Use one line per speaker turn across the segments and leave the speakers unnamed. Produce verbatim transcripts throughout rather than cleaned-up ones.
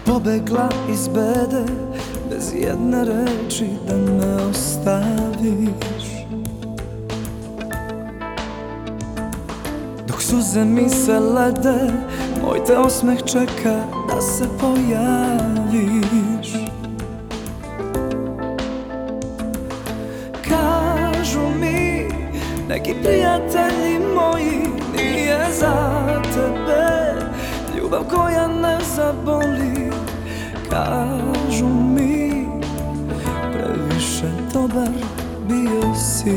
Pobegla iz bede, bez jedne reči da me ostaviš. Dok suze mi se lede, moj te osmeh čeka da se pojaviš. Kažu mi neki prijatelji moji, nije za tebe ljubav koja ne zaboli. Kažu mi previše dobar bio si.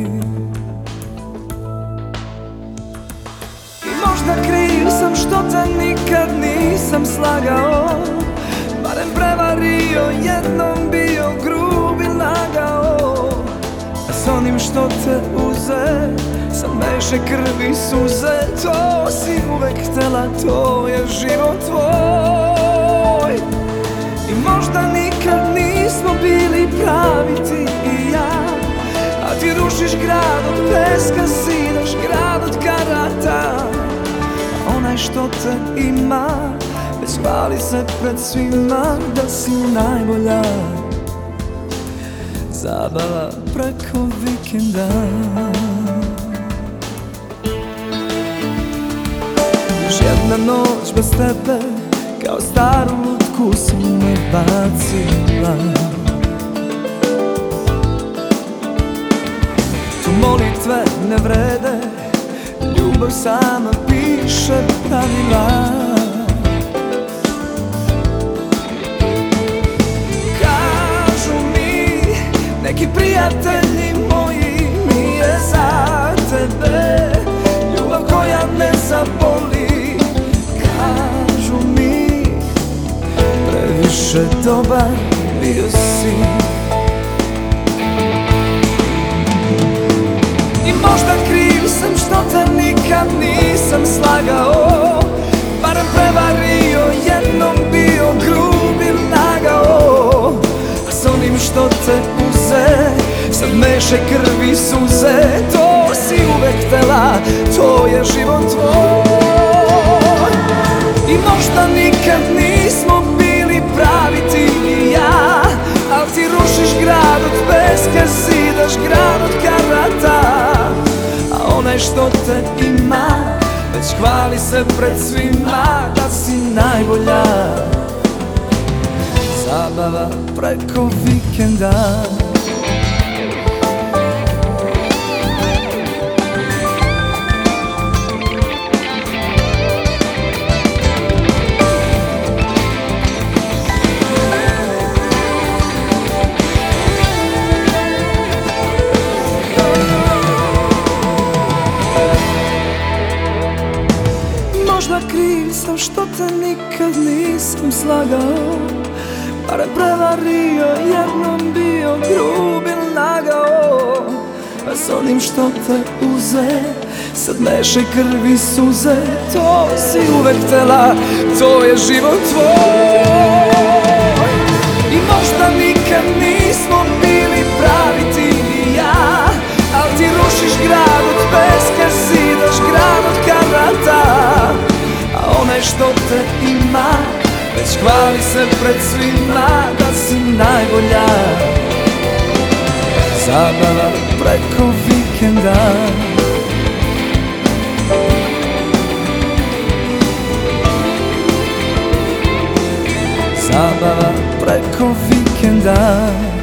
I možda kriv sam što te nikad nisam slagao, barem prevario, jednom bio grub i lagao. A s onim što te uze, sad meše krvi suze. To si uvek htela, to je život tvoj. I možda nikad nismo bili pravi ti i ja, a ti rušiš grad od peska, zidaš grad od karata. A onaj što te ima, već hvali se pred svima da si najbolja. Zabava preko vikenda. Još jedna noć bez tebe, kao staru lutku si me bacila. Tu molitve ne vrede, ljubav sama piše pravila. Kažu mi neki prijatelji moji, nije za tebe ljubav koja ne zaboli. Kažu mi previše dobar bio si. I možda kriv sam što te nikad nisam slagao, barem prevario, jednom bio grub i lagao. A s onim što te uze, sad meše krvi suze. To si uvek htela, to je život tvoj. I možda nikad nismo bili pravi ti i ja, al ti rušiš grad od peska, zidaš grad od karata. A onaj što te ima, već hvali se pred svima da si najbolja. Zabava preko vikenda. Možda kriv sam što te nikad nisam slagao, barem prevario, jednom bio grub i lagao. A s onim što te uze, sad meše krvi suze. To si uvek htela, to je život tvoj. I možda nikad nismo bili pravi ti i ja, al ti rušiš grad od peska, zidaš grad od karata. A onaj što te ima, već hvali se pred svima da si najbolja. Zabava preko vikenda. Zabava preko vikenda.